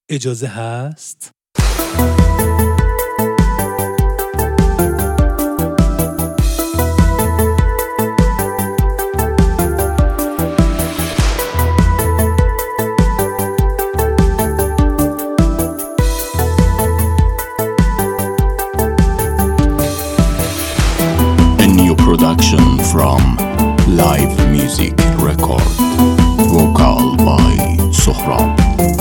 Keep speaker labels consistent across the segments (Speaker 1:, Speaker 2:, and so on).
Speaker 1: اجازه هست؟
Speaker 2: A new production from Live Music Record. Vocal by Sohrab.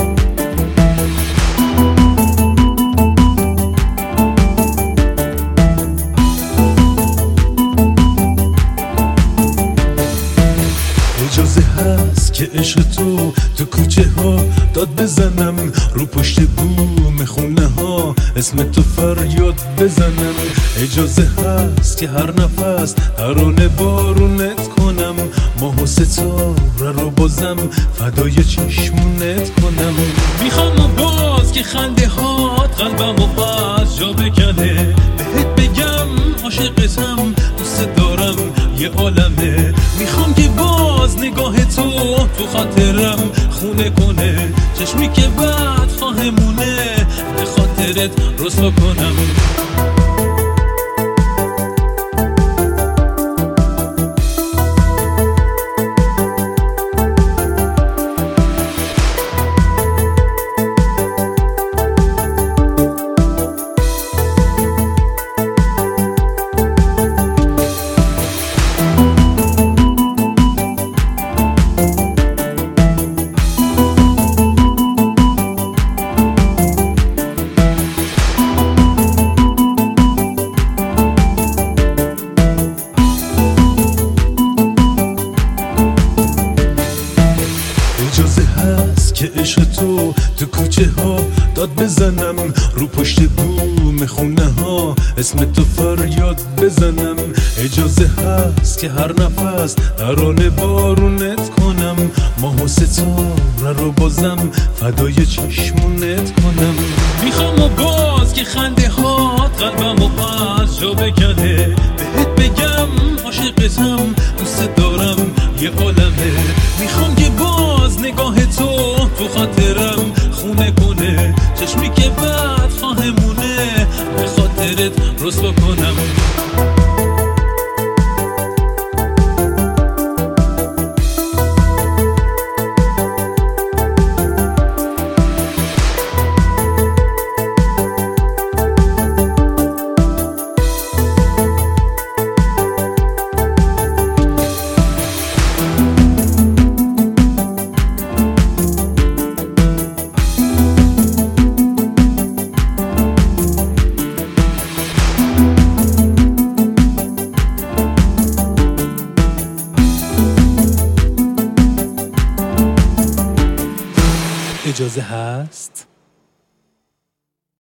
Speaker 1: اجازه هست که عشق تو کوچه ها داد بزنم، رو پشت بوم خونه ها اسم تو فریاد بزنم. اجازه هست که هر نفس ترانه بارونت کنم، ماه و ستاره رو بازم فدای چشمونت کنم. میخوام باز که خنده هات قلبم و باز جا بکنه، بهت بگم عاشقتم، دوست دارم یه عالمه. میخوام که باز نگاه تو خاطرم خونه کنه، چشمی که بعد خواهمونه به خاطرت رسوا کنم. اجازه هست که عشق تو کوچه ها داد بزنم، رو پشت بوم خونه ها اسم تو فریاد بزنم. اجازه هست که هر نفس ترانه بارونت کنم، ماه و ستاره رو بازم فدای چشمونت کنم. میخوام باز که خنده هات قلبم و باز جا بکنه، بهت بگم عاشقتم، دوست دارم یه عالمه. میخوام که باز نگاه تو خاطرم خونه کنه، چشمی که بعد خواهمونه به خاطرت رسوا کنم. اجازه هست؟